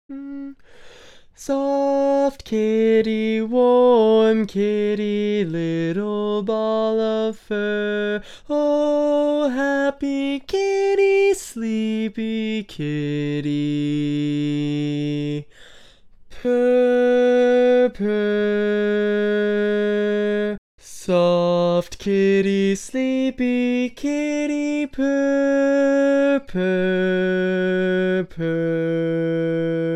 Mm. Soft kitty, warm kitty, little ball of fur. Oh, happy kitty, sleepy kitty. Purr, purr. Soft kitty, sleepy kitty, purr, purr, purr.